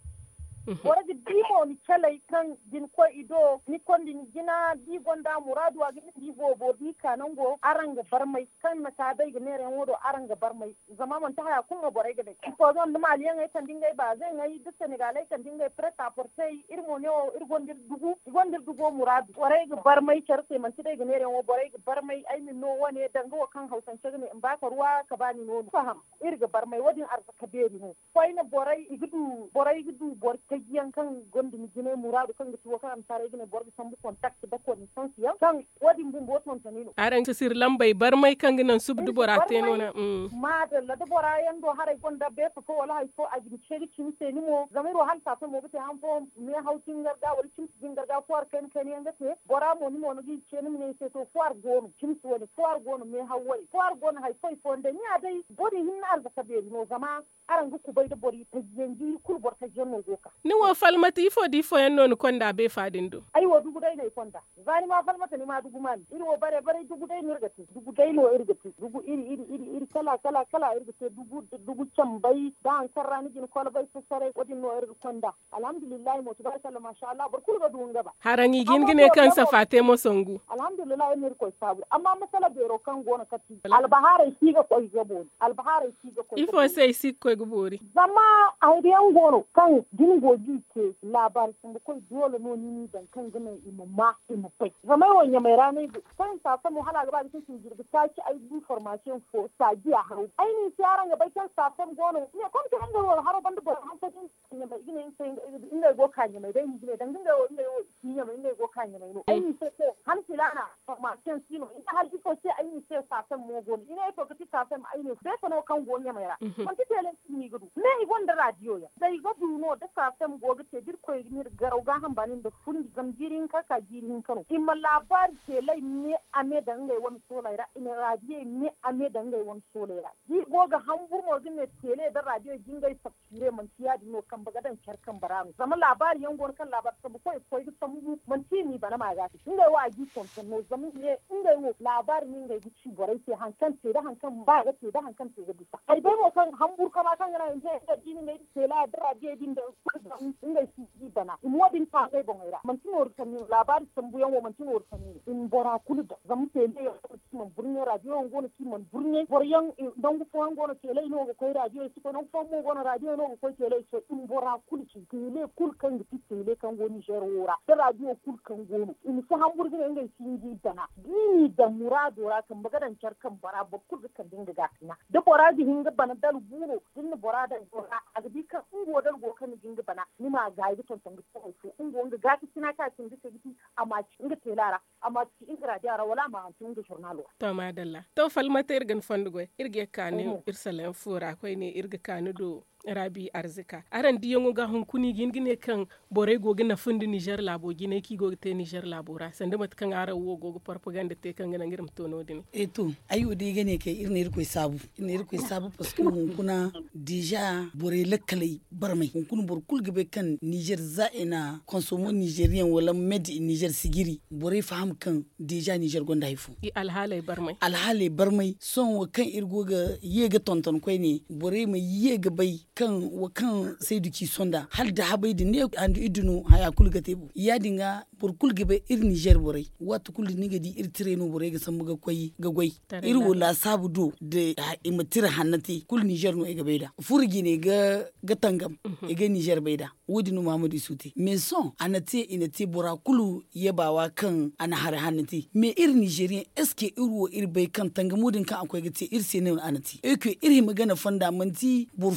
[SPEAKER 5] borga di mo ni chalai kan din ko ido ni kondi ni gina di gonda muradu a gina di go bo di kanango aranga barmai kan na ta dai gane ran wodo aranga barmai zama man ta haya kun ga borai ga dai ko zon ma liyan ai kan dingai ba zai ngai duk senegalai kan dingai preta portei irmo ne o irgondir dugu irgondir dugu muradu borai ga barmai charse man ta dai gane ran wo borai ga barmai ai min no wane dango kan hausan ce ne in baka ruwa ka bani nono faham irga barmai wadin arzaka beri ne ko ina borai igudu borai igudu bor tagiyan kan gondi mi gine muradu kan gito kan tare gine bor bi sambu contact da ko ni sansiya kan wadin bum bo ton tanino
[SPEAKER 3] aran ci sir lambay barmai kan ginan subdu borate no na
[SPEAKER 5] ma da la da bora yando hare gonda be ko wala hay ko agin cheri cin se ni mo zamiro hal ta mo bete han fo me hautin garga wal cin cin garga for kan kan yanga te bora mo ni mo no gi ceni mi ne se to for gonu cin so ni for gonu me hawai for gonu hay foi fonde ni adai bodi hin arzaka be no zama aran ku bai da bori ta jenji kul bor ta jenno goka
[SPEAKER 3] ni wo falmata ifo di fo yanno ni konda be fadindo
[SPEAKER 5] ai wo dugu dai ne konda zani ma falmata ni ma dugu man iri wo bare bare dugu dai ni irgati dugu dai no irgati dugu iri iri iri iri kala kala kala irgati dugu dugu cambai da an karra ni jin kola bai sare wadin no irgati konda alhamdulillah mo tabaraka masha Allah bar kul ga dugu ngaba
[SPEAKER 3] harangi gingine kan safate mo songu
[SPEAKER 5] alhamdulillah ni ko sabu amma masala bero kan gona kati albahara siga ko gabo albahara siga ko
[SPEAKER 3] ifo sai sikko gubori
[SPEAKER 5] zama aidiyan gono kan dingo ke labar sun ko dole no ni dan kan gane imamma imufai zama wanya mai ranai kan sa fa mu hala gaba da cikin jirgi ta ci ai information fo saji a haru ai ni yaran ga bakin safan gono ne kon ta hanga wala haro banda ba han fatin ne mai gine sai inda go kanya mai dai gine dan dinga inda ni mai inda go kanya mai no ai ni sai ko han filana information sino in har ko sai ai ni sai safan mu gono ina ko kiti safan ai ne sai kono kan gonya mai ra kon ti tele ni gudu ne i gonda radio ya dai go no da safan go ga te dir ko ni garau ga han banin da fun gamjirin kaka jirin kano imma labar ke lai ne ame da ngai wani solaira ina radio ne ame da ngai wani solaira ji go ga hambur mo ne tele da radio jingai fakire man tiya dino kan bagadan charkan baranu zama labari yan gon kan labar sabu ko ko ga samu man ti ni bana ma ga inda wa ji ton ton no zama ne inda wo labar ni ngai gici borai sai hankan te da hankan ba ga te da hankan te ga bisa ai bai mo kan hambur kama kan yana inda da jini ne tele da radio din da inda shi bana modin fa kai bon ira man tino rutani labari sambuyan wo man tino rutani in bora kulda zamu tele yo man burne radio ngono ki man burne boryan dangu fo ngono tele no ko radio ci ko non fo mo ngono radio no ko tele so in bora kulki tele kul kan gi tele kan goni jero wora da radio kul kan gono in so hamburgi ne ngai sinji dana ni da murado ra kan bagadan charkan bara bakul kan dinga gatina da bora di hinga bana dal buro din bora da bora agbi kan ngo dal go kan dinga bana ni ma ga yi ton ton ko so ngo nga gati sina ka tin dike giti amma inga telara amma inga radiara wala ma an tunga journalo
[SPEAKER 3] to madalla to falmata irgan fondugo irge kane irsalen fura koy ne irga kanu do rabi arzika aran diyongo ga hunkuni gingine kan bore gogi na fundi Niger labo gine ki gogi te Niger labora sande mat kan ara wo gogi propaganda te kan ngana ngirim tono dini
[SPEAKER 6] eto ayu de gane ke irne irko sabu irne irko sabu parce que hunkuna déjà bore lakalai barmai hunkun bor kulgebe kan Niger zaina consomo Nigerien wala made in Niger sigiri bore faham kan déjà Niger gonda hifu
[SPEAKER 3] i alhalai barmai
[SPEAKER 6] alhalai barmai son wa kan irgoga yega tonton koy ne bore mai yega bai kan wa kan sai duki sonda hal da habai da ne an idunu haya kulga tebu ya dinga bor kulga be ir Niger borai watu kulli niga di ir treno borai ga samu ga koyi ga goyi ir wala sabu do de imatira hannati kul Niger no ga beida furgi ne ga ga tangam e ga Niger beida wodi no Muhammadu Suti me son anate inate bora kulu yebawa kan ana har hannati me ir Nigerien eske irwo ir bai kan tangamudin kan akwai ga te ir sene anati e ke ir magana fanda manti bor foyo no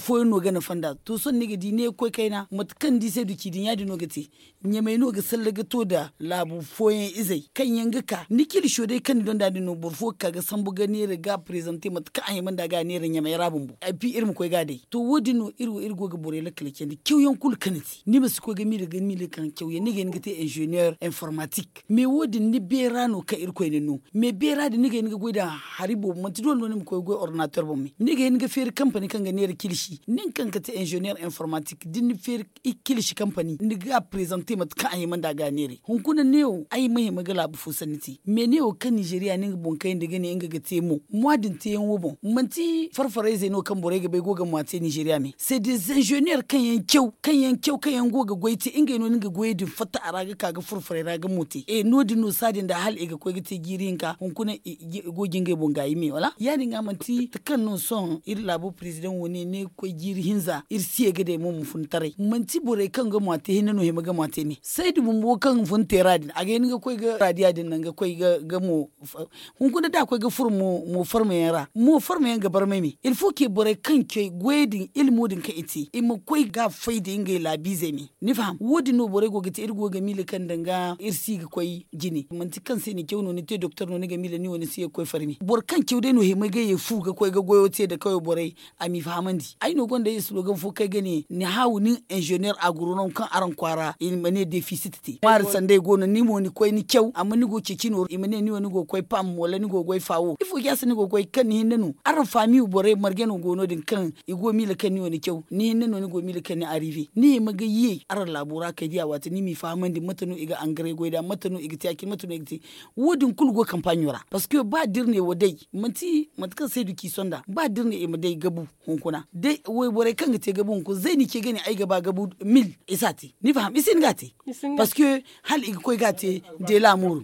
[SPEAKER 6] magana fanda to son ne gidi ne koi kaina matkan di sai duki din yadi no gati nyamai no ga sallaga to da labu foyen izai kan yanga ka nikil shodai kan don da no burfo kaga sambu gane riga presente matka an yaman da ga ne ran nyamai rabun bu ai fi irin koi ga dai to wodi no iru irgo ga bore la kalken di kyauyan kul kanati ni ba su ko ga mi da mi le kan kyauye ni ga ni gate ingénieur informatique me wodi ni bera no ka irko ne no me bera da ni ga ni ga goida haribo man ti don no ni ko go ordinateur bo mi ni ga ni ga fer company kan ga ne kilshi nin kan ka te ingénieur informatique din fer kilshi company ni ga présenter mat ka ayi man da ga ne hun kuna ne o ai mai magala bu fusaniti me ne o kan Nigeria ni ga bon kai da gane inga ga te mu mwadin te yan wo man ti farfare zai no kan bore ga bai go ga mwate Nigeria me c'est des ingénieurs kan yan kyau kan yan kyau kan yan go ga goiti inga no ni ga goidi fata araga kaga furfure raga muti e nodi no sadin da hal ega ko gite girinka hun kuna go ginge bon gayi me wala ya dinga manti takan no son ir labo president woni ne ko giri hinza ir siye gade mu mun tare manti bore kan ga mwate hinna no hema ga mwate ne sai du mun kan fun teradin aga ni ga ko ga radiya din nan ga ko ga ga mu hun kuna da ko ga furmu mu farma yara mu farma yan gabar mai il faut que bore kan ke gwedin ilmudin ka iti im ko ga faida inga labize mi ni fam wodi no bore go gite ir go ga mile kan danga irsi ga koy jini manti kan sai ni kyauno ni te doctor no ni ga mile ni woni sai koy farmi bor kan kyaude no he ga ye fu ga koy ga goyo te da koy bore ami famandi ai no gonda yesu ga fu kai gani ni hawu ni ingénieur agronome kan aran kwara in mane deficit ti mar sande go no ni mo ni koy ni kyau amma ni go cecino imane ni woni go koy pam wala ni go goy fawo ifo ya ni go koy kan ni hinnu aran fami bore margeno go no din kan igo mile kan ni woni kyau ni hinnu ni go mile kan ni arrivé ni maga yi aran labura kai dia wata ni mi famandi matano iga angare goida matano iga tiaki matano iga ti wodin kulgo campagnora parce que ba dirne wodai manti matkan sai duki sonda ba dirne e madai gabu hunkuna dai wai bore kan te gabu hunku zai ni ke gani ai gaba gabu mil isati ni faham isin gati parce que hal iga koy gati de l'amour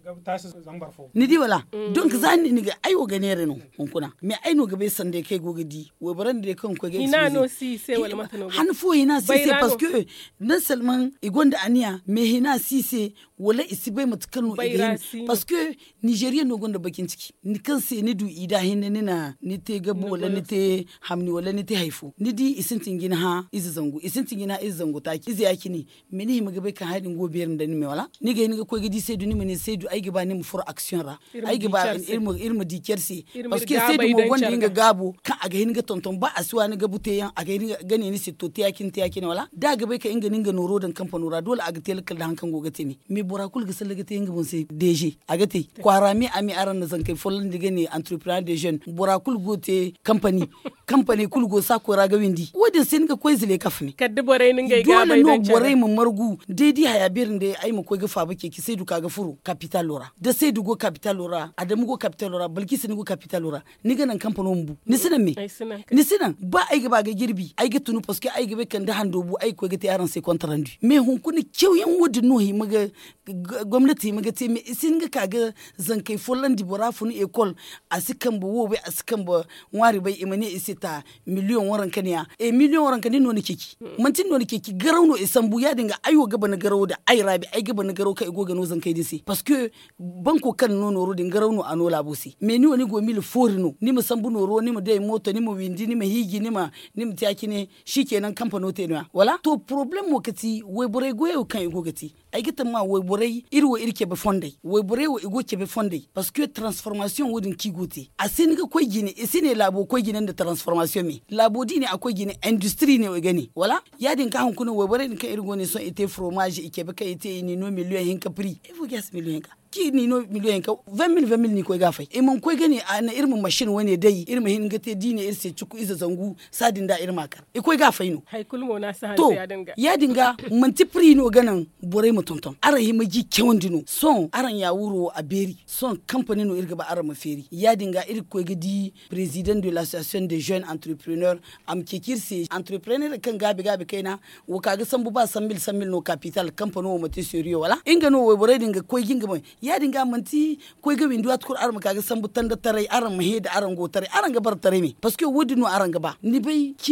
[SPEAKER 6] ni di wala donc zani ni ga ayo ganere no hunkuna me ai no gabe sande kai gogadi wai baran de kan koy ga
[SPEAKER 3] ina no si sai wala matano
[SPEAKER 6] han fo ina si c'est parce que non seulement igonda ania me hina si c'est wala isibai matkano iga parce que Nigeria no gonda bakin ciki ni kan sai ni du ida hinne ni na ni te gabo wala ni te hamni wala ni te haifu ni di isintin gina ha izi zangu isintin gina izi zangu ta kizi yaki ni me ni himaga bai kan hadin gobiyar da ni me wala ni ga ni ga ko gidi sai du ni me ne sai du ai gaba ni mu for action ra ai gaba irmu irmu dikersi parce que sai du mo gonda inga gabo kan aga hin ga tonton ba asuwa ni gabu te yan aga hin gane ni sitto te yakin te yakin wala da ga bai ka inga ninga noro dan kamfano ra dole aga telkal da hankan gogate ni me borakul ga sallaga te inga bon sai D G aga te kwarami ami aran na zankai folon diga ne entrepreneur de jeune borakul gote company company kul go sako raga windi wodin sin ga koy zile kafni
[SPEAKER 3] kadde boray ni ngay ga bay
[SPEAKER 6] dole no boray mu margu dedi haya birin da ai mu koy ga fa bake ki sai du kaga furu capital lora da sai du go capital lora adamu go capital lora balki sin go capital lora ni ga nan company mbu ni sinan me ni sinan ba ai ga ba ga girbi ai ga tunu parce que ai ga be kan da hando bu ai koy ga te aran sai contrat rendu me hun kuni kyauyen wodin no hi maga gwamnati maga te me sin ga kaga zankai folon di bora funu école asikan bo wobe asikan bo wari bai imane isita million waran kaniya e million waran kani no ne keki mantin no ne keki garau no isambu ya dinga ayo gaba na garau da ai rabi ai gaba na garau kai go gano zankai disi parce que banko kan no no rodin garau no anola bosi me ni woni go mil forino ni mu sambu no ro ni mu dai moto ni mu windi ni mu higi ni ma ni mu tiaki ne shikenan kamfano te no wala to problem mo kati we bore go kan go gati ai gita ma we bore irwo irke be fondai we bore wo igo ke be fondai parce que transformation wodin kigote asin ga koy gine isine labo koy gine da transformation mi labo dine akoy gine industrie ne we gani wala yadin ka hunkuna we bore ka irgo ne son ite fromage ike be ka ite ni no million hinka prix il faut gas million hinka ki ni no million ka vingt mille vingt mille ni koy gafai e mon koy gani ana irmu machine wani dai irmu hin gate dine irse cuku iza zangu sadin da irma kar e koy gafai no
[SPEAKER 3] hay kulmo na sa hanse ya dinga
[SPEAKER 6] ya dinga manti prix no ganan bore mu tonton ara hima ji kewandino son aran ya wuro a beri son company no irga ba ara maferi ya dinga ir koy gidi president de l'association des jeunes entrepreneurs am kekirse entrepreneur kan gabi gabi kaina wo kaga sambu ba san mil san mil no capital company wo mate seriyo wala inga no we bore dinga koy ginga mai ya dinga manti koy ga windu at kur arma kaga sambu tanda tarai aran mahe da aran go tarai aran ga bar tarai me parce que wodi no aran ga ba ni bai kimi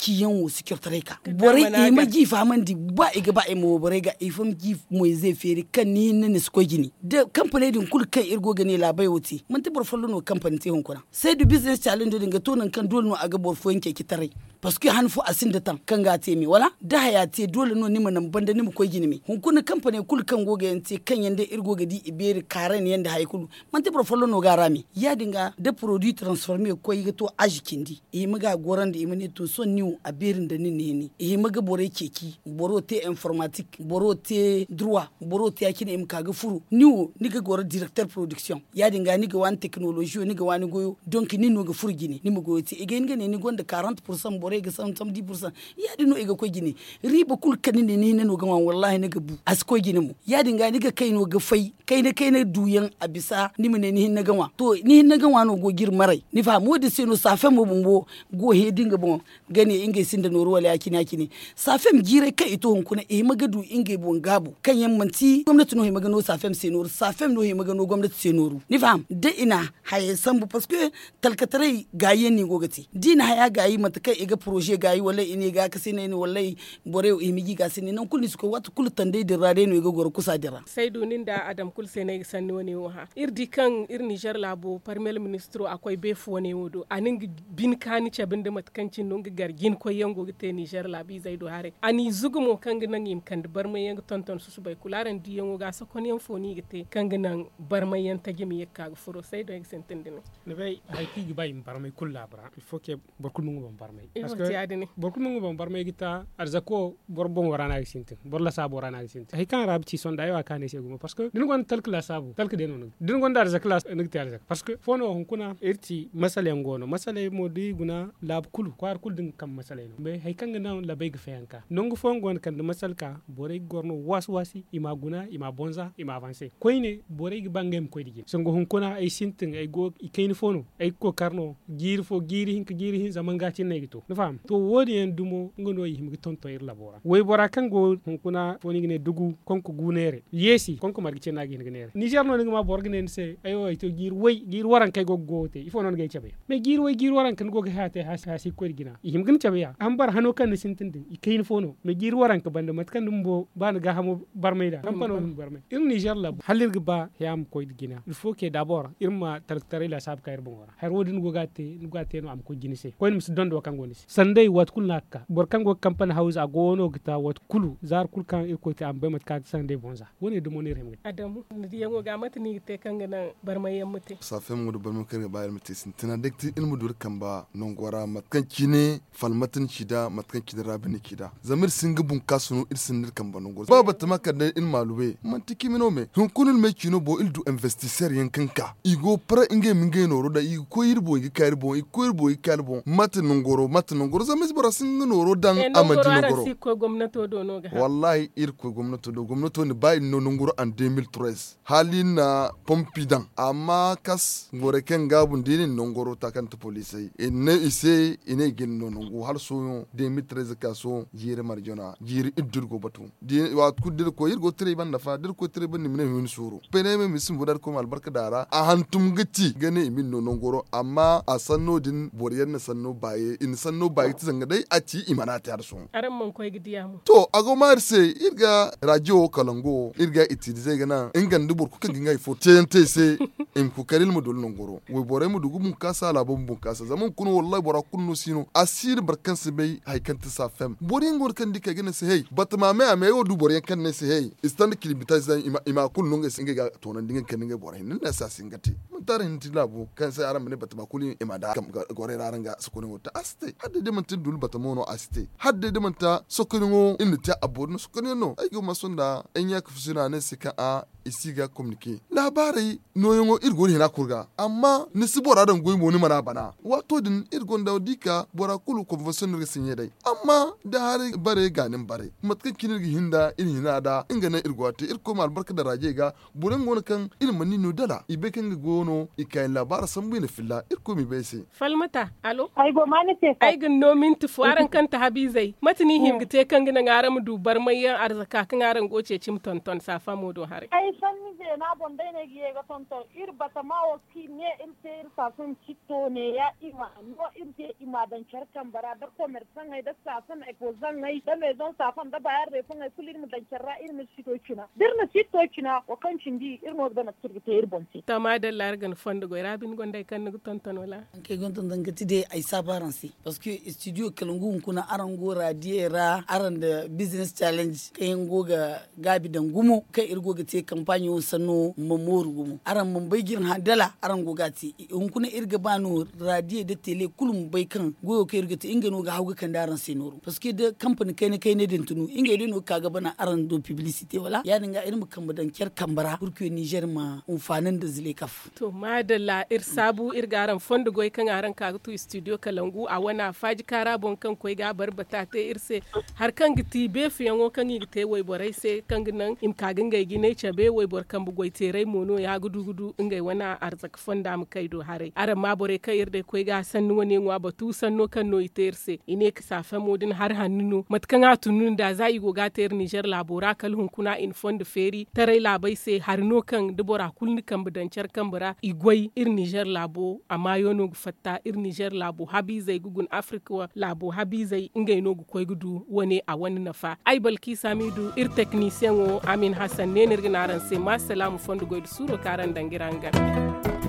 [SPEAKER 6] kiyan wo security ka bore e ma gi faman di ba e ga ba e mo bore ga e fam gi mo zai feri kan ni ne sko gini de company din kul kan irgo gane labai wuti mun ta bor fallo no company te hon kuna sai du business challenge din ga tonan kan dole no aga bor fo yanke kitare parce que han fo asin da tan kan ga te mi wala da haya te dole no nima nan banda nima ko gini mi hun kuna company kul kan goga yante kan yande irgo ga di iberi karen yanda hay kulu mun ta bor fallo no ga rami ya dinga de produit transformer ko yi to ajikindi e maga goran da imani to son new a berin da ni ne ni e maga bore keki boro te informatique boro te droit boro te yakine im kaga furu new ni ga gora directeur production ya dinga ni ga wan technologie ni ga wani goyo donc ni no ga furu gini ni mo goyo te e ga ngene ni gonda quarante pourcent bore ga soixante-dix pourcent ya dino e ga ko gini riba kul kan ni ne no ga wan wallahi ni ga bu as ko gini mu ya dinga ni ga kai no ga fai kai ne kai ne duyan abisa ni mene ni na ga wa to ni na ga wa no go gir marai ni fa modi seno safe mo bumbo go he dinga bon gani inge sinda noro wala yakini yakini safem jire kai ito hon kuna e magadu inge bon gabo kan yammanti gwamnati no he magano safem senor safem no he magano gwamnati senoru ni fam da ina haye sambu parce que talkatare gaye ni gogati dina haya gayi matakai iga projet gayi wala ini ga kasine ni wallahi bore e migi ga sine nan kulni suko wat kul tande de rade no iga gor kusa dira
[SPEAKER 3] sai dunin da adam kul sene sanni woni wa irdi kan ir Niger labo parmel ministro akwai be fone wodo anin bin kani cabin da matkancin non ga gargin ko yango te Niger labi zai do hare ani zugumo kanga nan yim kan barmay yang tonton susu bay kularan di yango ga so kon yan foni gite kanga nan barmay yan tagimi yakka ga furo sai do exenten din
[SPEAKER 7] ne bay hay ki gi bay barmay kulla bra il faut que borkul mu ngom barmay
[SPEAKER 3] parce que
[SPEAKER 7] borkul mu ngom barmay gita arzako borbon warana ga sintin borla sa borana ga sintin hay kan rabci son da yawa kane segumo parce que din gon talk la sabu talk de non din gon dar zakla nigti arzak parce que fono hon kuna irti masale ngono masale modi guna lab kulu kwar kul din kam masale no be hay kanga na la bay gfeyanka nongu fongon kan de masalka bore gorno was wasi ima guna ima bonza ima avancer koyne bore gi bangem koy digi songo hun kuna ay sintin ay go ikayni fono ay ko karno gir fo giri hin giri hin zaman gati ne gito no fam to wodi en dumo ngono yi himgi tonto ir labora way bora kango hun kuna foni ne dugu konko gunere yesi konko margi cena gi nere Niger no ngama borgi nen se ayo ay to gir way gir waran kay go gote ifo non gay chabe me gir way gir waran kan go ga hate hasi ko digina ihim gin chabe ya ambar hano kan sintin din ikayin fono me gir waran ka banda matkan dumbo ban ga hamo barmayda kampano barmay in Niger la halir ba yam ko digina il faut que d'abord irma tarktare la sab kayr bon wara har wodin go gate no gate no am ko ginise ko nim dondo kan goni sandai wat kul nakka bor kan go campagne house a gono gita wat kulu zar kul kan ir ko te am be mat ka sandai bonza woni do monir hem
[SPEAKER 3] adamu ndi yango ga matni te kan gana barmay yamuti
[SPEAKER 4] sa fem mu do barmay kan ga bayar muti sintina dekti ilmu dur kan ba non gora matkan kine falmatin shida matkan kida rabini kida zamir singa bun kasunu il sinir kan banon gora baba tama kan in malube man tiki mino me hun kunul me kino bo il du investisseur yan kanka igo pra inge minge no roda i ko yirbo i kayir bo i ko yirbo i kayir bo matin ngoro matin ngoro zamir bora singa no rodan amadi ngoro
[SPEAKER 3] si ko gomnato do no ga
[SPEAKER 4] wallahi ir ko gomnato do gomnato ni bay no ngoro en deux mille treize halina pompidan amma kas ngore ken gabun dinin ngoro takanta police ine ise ine gin no ngo har so deux mille treize ka so jire marjona jire idurgo batu di wa kudir ko yirgo tre ban nafa dir ko tre ban nimne min suru pene me misim bodar ko mal barka dara a hantum gati gane min no ngoro amma a sanno din boriyar na sanno baye in sanno baye tizanga dai a ci imana ta har so
[SPEAKER 3] aran man koy gidiya mu
[SPEAKER 4] to ago marse irga radio kalango irga itidze gana ingan dubur ku kan gingai fo tente se in ku karil mu dol ngoro we bore mu dugu mun kasa la bom bun kasa zaman kuno wallahi bora kunno sino asir barkan se bai haikanta safem borin gor kan dika gane se hey batma me ame yo du borin kan ne se hey stand kilibita zan ima ima kunno nge singe ga tonan dingen kan nge borin nan na sa singati mun tare hinti labu kan sai aran ne batma kuli ima da gore raranga sukuni wata aste hadde de man tidul batma no aste hadde de man ta sukuni in ta abodno sukuni no ay go masunda enya kufsina ne sika a isiga communiquer labari noyongo irgon hina kurga amma nisi bora dan goyi moni mana bana wato din irgon da dika bora kulu convention ne sinye dai amma da har bare ganin bare matkan kinirgi hinda in hina da ingana irgwate irko mal barka da raje ga buren gon kan irin manni no dala ibe kan gono ikai labara sambu ne filla irko mi bese
[SPEAKER 3] falmata alo
[SPEAKER 5] ai go mane te
[SPEAKER 3] ai gan no min tufu aran kan ta habizai matni him gite kan gina ngaram du barmayan arzaka kan aran goce cim tonton safa modo hare
[SPEAKER 5] ai ai san ni je na bonde ne giye ga tonto ir bata ma o ki ne il te ir safan citto ne ya ima no ir te ima dan charkan bara da commerçant ai da safan ai ko zan ai da me don safan da bayar da fun ai kulir mu dan charra ir mu citto kina dir na citto kina o kan cindi ir mo da na turgite ir bonti
[SPEAKER 3] tama da largan fondo go rabin gonda kan nugo tonton wala
[SPEAKER 6] ke gonton dan gati de ai sabaran si parce que studio Kalangu kuna aran go radiera aran da business challenge kayan goga gabi dan gumu kai irgo ga te campagne sano mamoru gumu aran mun bai girin handala aran goga ti in kuna irga banu radio da tele kulum bai kan goyo kai irga te ingano ga hauga kan daran senoro parce que de company kai ne kai ne din tunu inga idino kaga bana aran do publicity wala ya dinga irin kan dan kyar kambara burke Niger ma umfanin da zile kaf
[SPEAKER 3] to madalla ir sabu irgaran fondo goy kan aran ka tu studio Kalangu a wana faji kara bon kan koy ga barbata te irse har kan giti be fiyango kan gite way borai se kan nan im kagin gai gine ce be way bor kan bugoy terai mono ya gudu gudu ingai wana arzak fonda mu kai do hare aran ma bore kai irde koy ga sannu woni ngwa batu sanno kan no iterse ine ka safa modin har hannu matkan atunun da zai go ga ter Niger labora kal hun kuna in fond feri tarai labai se har no kan dubora kulni kan budancar kan bara igwai ir Niger labo amma yono fatta ir Niger labo habi zai gugun Afrika labo habi zai ingai no gu koy gudu wani a wani nafa ai balki samidu ir technicien o Amin Hassan ne nirginaran se ma salamu fondu goy suro karan dangiranga